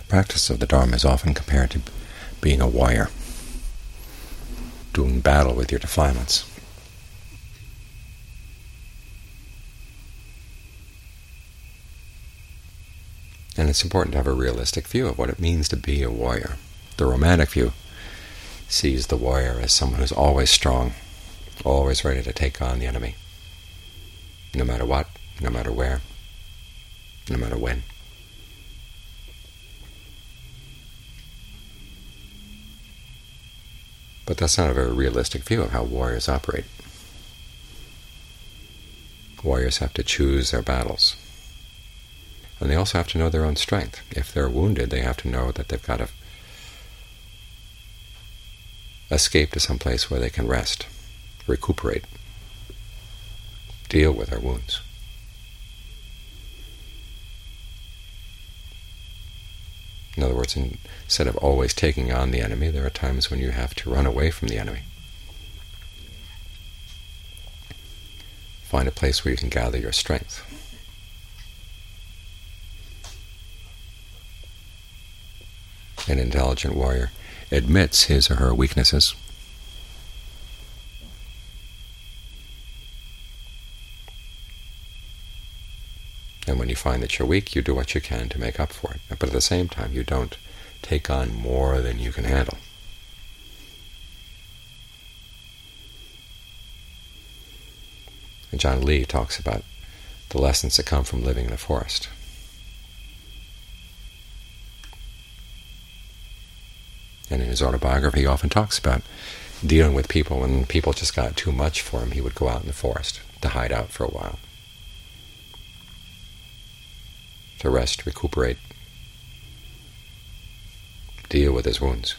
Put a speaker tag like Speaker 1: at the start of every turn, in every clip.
Speaker 1: practice of the Dharma is often compared to being a warrior, doing battle with your defilements. And it's important to have a realistic view of what it means to be a warrior. The romantic view sees the warrior as someone who's always strong, always ready to take on the enemy, no matter what, no matter where, no matter when. But that's not a very realistic view of how warriors operate. Warriors have to choose their battles. And they also have to know their own strength. If they're wounded, they have to know that they've got to escape to some place where they can rest, recuperate, deal with their wounds. In other words, instead of always taking on the enemy, there are times when you have to run away from the enemy. Find a place where you can gather your strength. An intelligent warrior admits his or her weaknesses. And when you find that you're weak, you do what you can to make up for it. But at the same time, you don't take on more than you can handle. And John Lee talks about the lessons that come from living in a forest. And in his autobiography, he often talks about dealing with people. When people just got too much for him, he would go out in the forest to hide out for a while, to rest, recuperate, deal with his wounds.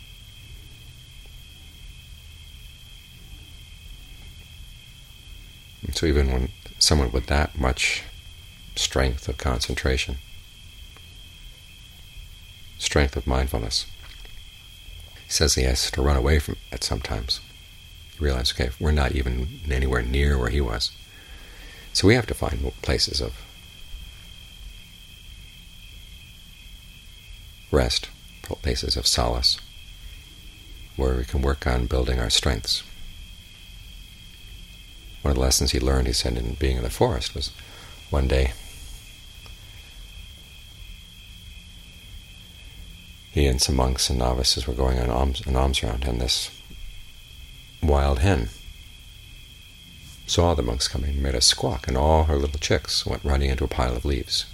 Speaker 1: And so even when someone with that much strength of concentration, strength of mindfulness, he says he has to run away from it sometimes. You realize, okay, we're not even anywhere near where he was. So we have to find places of rest, places of solace, where we can work on building our strengths. One of the lessons he learned, he said, in being in the forest was one day he and some monks and novices were going on an alms round, and this wild hen saw the monks coming and made a squawk, and all her little chicks went running into a pile of leaves.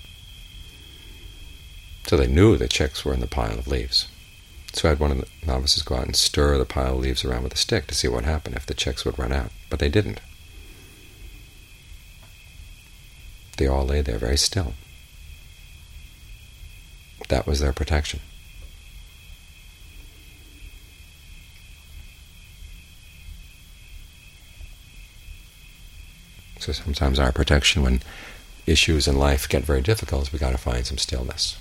Speaker 1: So they knew the chicks were in the pile of leaves. So I had one of the novices go out and stir the pile of leaves around with a stick to see what happened if the chicks would run out. But they didn't. They all lay there very still. That was their protection. So sometimes our protection when issues in life get very difficult is we've got to find some stillness.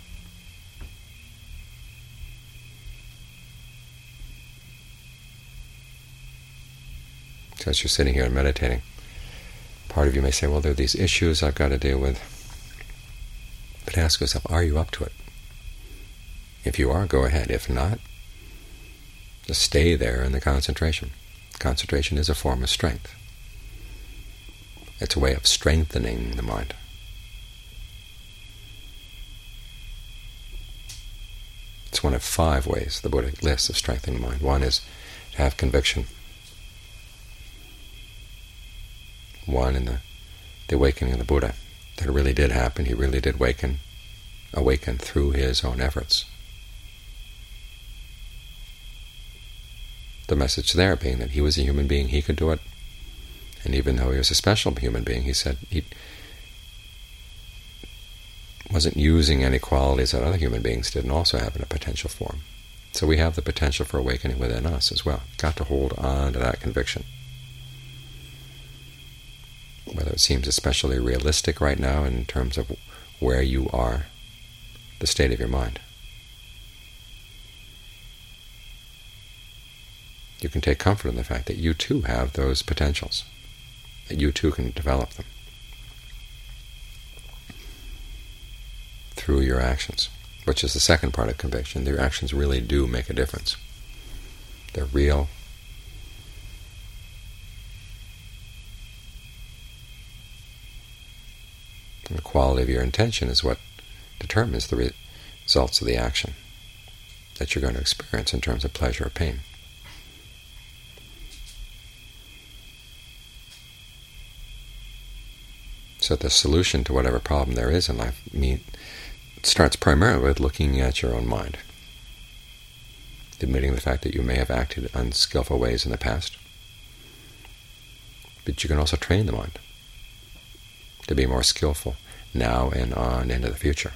Speaker 1: So as you're sitting here and meditating, part of you may say, well, there are these issues I've got to deal with. But ask yourself, are you up to it? If you are, go ahead. If not, just stay there in the concentration. Concentration is a form of strength. It's a way of strengthening the mind. It's one of 5 ways the Buddha lists of strengthening the mind. One is to have conviction. One in the awakening of the Buddha, that it really did happen. He really did awaken through his own efforts. The message there being that he was a human being, he could do it. And even though he was a special human being, he said he wasn't using any qualities that other human beings did and also have in a potential form. So we have the potential for awakening within us as well. You've got to hold on to that conviction. Whether it seems especially realistic right now in terms of where you are, the state of your mind. You can take comfort in the fact that you too have those potentials, that you too can develop them through your actions. which is the second part of conviction. Their actions really do make a difference. They're real. And the quality of your intention is what determines the results of the action that you're going to experience in terms of pleasure or pain. So the solution to whatever problem there is in life starts primarily with looking at your own mind, admitting the fact that you may have acted in unskillful ways in the past. But you can also train the mind to be more skillful now and on into the future.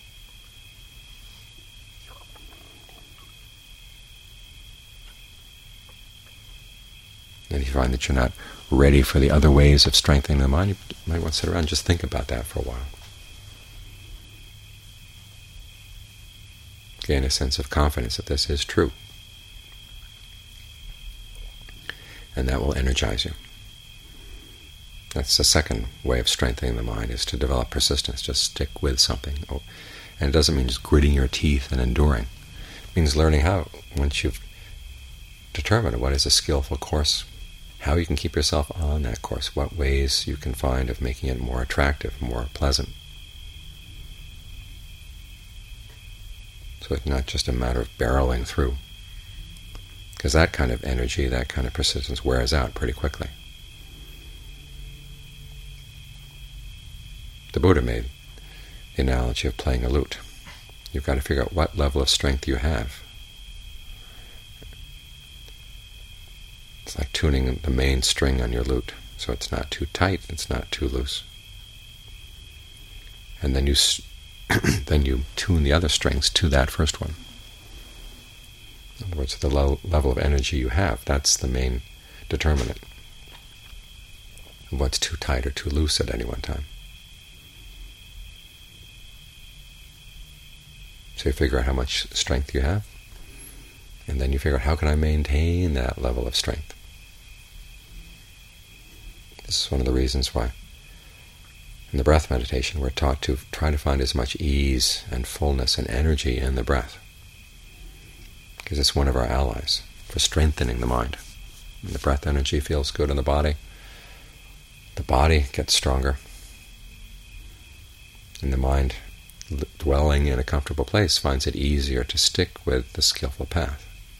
Speaker 1: And if you find that you're not ready for the other ways of strengthening the mind, you might want to sit around and just think about that for a while. Gain a sense of confidence that this is true. And that will energize you. That's the second way of strengthening the mind, is to develop persistence. Just stick with something. And it doesn't mean just gritting your teeth and enduring. It means learning how, once you've determined what is a skillful course, how you can keep yourself on that course, what ways you can find of making it more attractive, more pleasant. So it's not just a matter of barreling through, because that kind of energy, that kind of persistence wears out pretty quickly. The Buddha made the analogy of playing a lute. You've got to figure out what level of strength you have. It's like tuning the main string on your lute, so it's not too tight, it's not too loose. And then you tune the other strings to that first one. In other words, the level of energy you have, that's the main determinant of what's too tight or too loose at any one time. So you figure out how much strength you have, and then you figure out how can I maintain that level of strength. This is one of the reasons why in the breath meditation we're taught to try to find as much ease and fullness and energy in the breath, because it's one of our allies for strengthening the mind. When the breath energy feels good in the body gets stronger, and the mind, dwelling in a comfortable place, finds it easier to stick with the skillful path.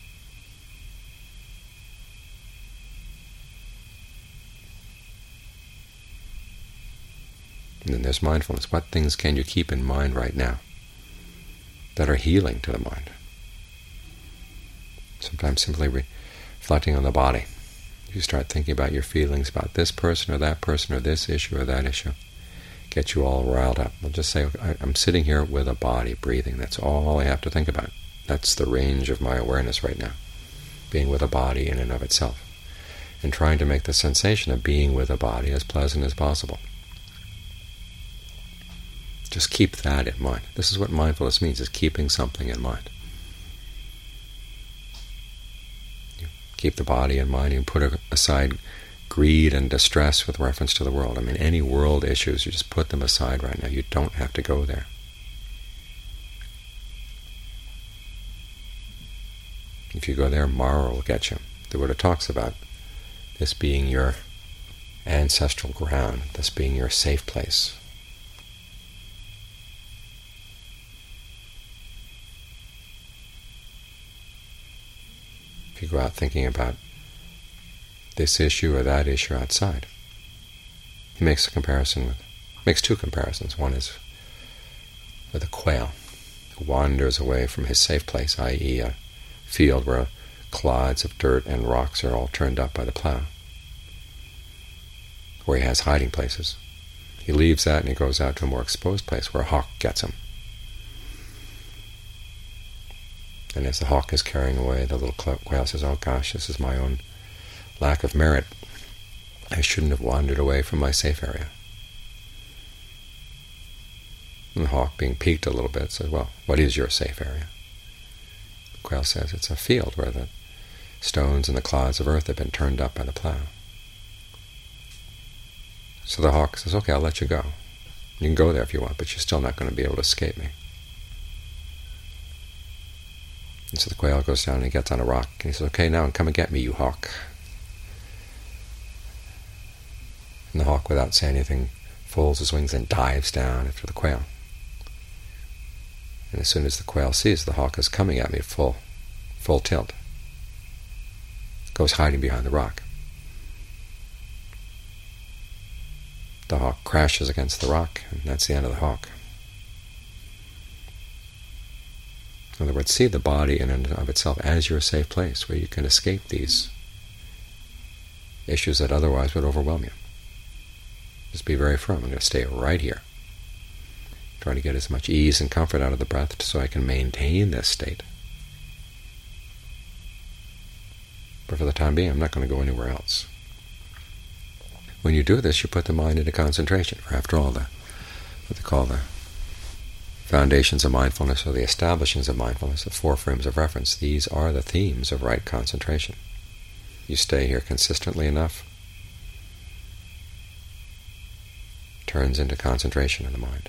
Speaker 1: And then there's mindfulness. What things can you keep in mind right now that are healing to the mind? Sometimes simply reflecting on the body. You start thinking about your feelings about this person or that person or this issue or that issue. Get you all riled up. Well, just say, I'm sitting here with a body, breathing. That's all I have to think about. That's the range of my awareness right now, being with a body in and of itself, and trying to make the sensation of being with a body as pleasant as possible. Just keep that in mind. This is what mindfulness means, is keeping something in mind. You keep the body in mind, you put aside greed and distress with reference to the world. I mean, any world issues, you just put them aside right now. You don't have to go there. If you go there, Mara will get you. The Buddha talks about this being your ancestral ground, this being your safe place. If you go out thinking about this issue or that issue outside, he makes two comparisons. One is with a quail who wanders away from his safe place, i.e. a field where clods of dirt and rocks are all turned up by the plow, where he has hiding places. He leaves that and he goes out to a more exposed place where a hawk gets him. And as the hawk is carrying away, the little quail says, "Oh gosh, this is my own lack of merit. I shouldn't have wandered away from my safe area." And the hawk, being piqued a little bit, says, "Well, what is your safe area?" The quail says, "It's a field where the stones and the clods of earth have been turned up by the plow." So the hawk says, "Okay, I'll let you go. You can go there if you want, but you're still not going to be able to escape me." And so the quail goes down and he gets on a rock, and he says, "Okay, now come and get me, you hawk." And the hawk, without saying anything, folds his wings and dives down after the quail. And as soon as the quail sees the hawk is coming at me full tilt, goes hiding behind the rock. The hawk crashes against the rock, and that's the end of the hawk. In other words, see the body in and of itself as your safe place where you can escape these issues that otherwise would overwhelm you. Just be very firm. I'm going to stay right here. Try to get as much ease and comfort out of the breath so I can maintain this state. But for the time being, I'm not going to go anywhere else. When you do this, you put the mind into concentration. For after all, what they call the foundations of mindfulness, or the establishings of mindfulness, the 4 frames of reference, these are the themes of right concentration. You stay here consistently enough, turns into concentration in the mind.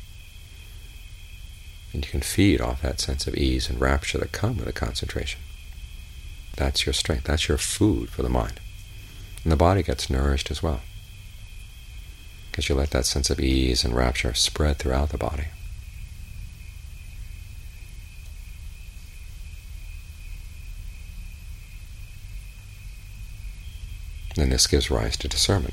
Speaker 1: And you can feed off that sense of ease and rapture that come with a concentration. That's your strength. That's your food for the mind. And the body gets nourished as well, because you let that sense of ease and rapture spread throughout the body. And this gives rise to discernment.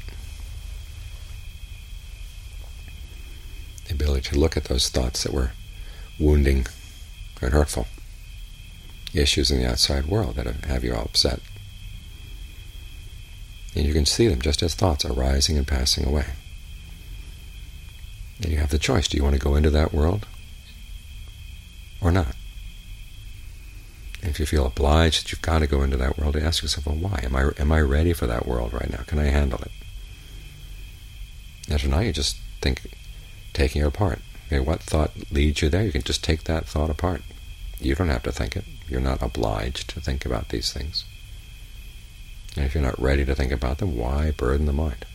Speaker 1: The ability to look at those thoughts that were wounding and hurtful, issues in the outside world that have you all upset. And you can see them just as thoughts arising and passing away. And you have the choice. Do you want to go into that world or not? And if you feel obliged that you've got to go into that world, ask yourself, well, why? Am I ready for that world right now? Can I handle it? And if not, you just think, taking it apart. Okay, what thought leads you there? You can just take that thought apart. You don't have to think it. You're not obliged to think about these things. And if you're not ready to think about them, why burden the mind?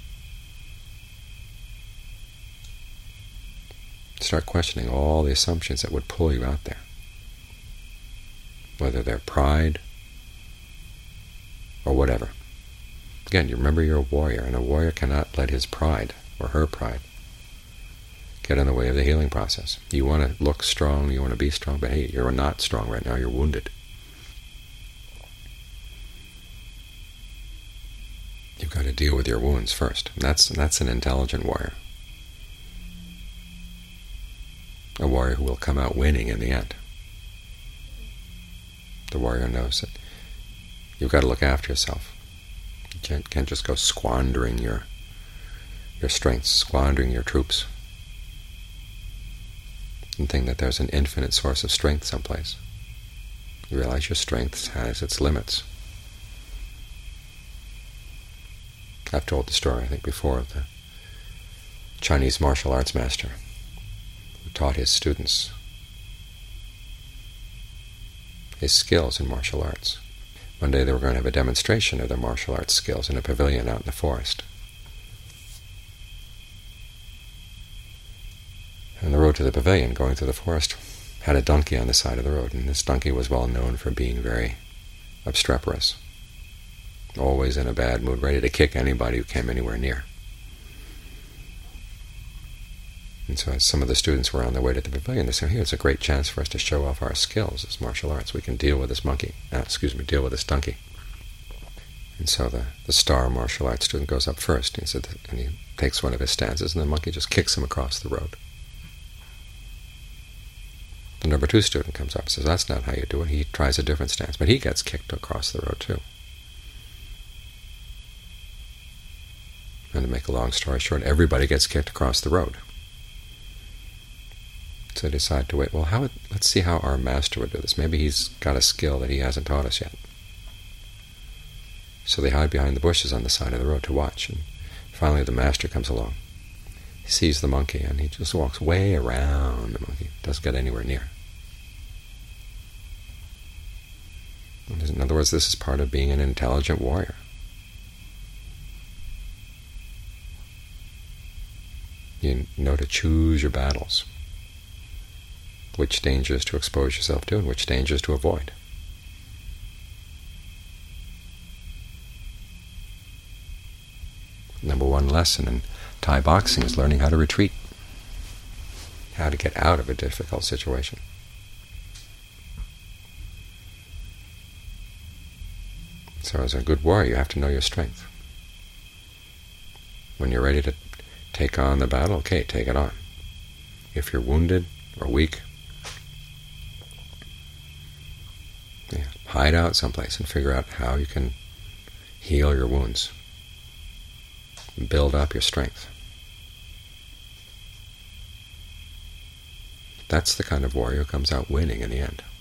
Speaker 1: Start questioning all the assumptions that would pull you out there, whether they're pride or whatever. Again, you remember you're a warrior, and a warrior cannot let his pride or her pride get in the way of the healing process. You want to look strong, you want to be strong, but hey, you're not strong right now, you're wounded. You've got to deal with your wounds first. And that's an intelligent warrior. A warrior who will come out winning in the end. The warrior knows that you've got to look after yourself. You can't just go squandering your strengths, squandering your troops, and think that there's an infinite source of strength someplace. You realize your strength has its limits. I've told the story, I think, before, of the Chinese martial arts master who taught his students his skills in martial arts. One day they were going to have a demonstration of their martial arts skills in a pavilion out in the forest. And the road to the pavilion, going through the forest, had a donkey on the side of the road, and this donkey was well known for being very obstreperous, always in a bad mood, ready to kick anybody who came anywhere near. And so as some of the students were on their way to the pavilion, they said, here's a great chance for us to show off our skills as martial arts. We can deal with this deal with this donkey. And so the star martial arts student goes up first, and he takes one of his stances, and the monkey just kicks him across the road. The number 2 student comes up and says, that's not how you do it. He tries a different stance, but he gets kicked across the road too. And to make a long story short, everybody gets kicked across the road. So they decide to wait. Well, let's see how our master would do this. Maybe he's got a skill that he hasn't taught us yet. So they hide behind the bushes on the side of the road to watch. And finally the master comes along. He sees the monkey, and he just walks way around the monkey. Doesn't get anywhere near. In other words, this is part of being an intelligent warrior. You know to choose your battles. which dangers to expose yourself to and which dangers to avoid. Number one lesson in Thai boxing is learning how to retreat, how to get out of a difficult situation. So as a good warrior, you have to know your strength. When you're ready to take on the battle, okay, take it on. If you're wounded or weak, hide out someplace and figure out how you can heal your wounds, build up your strength. That's the kind of warrior who comes out winning in the end.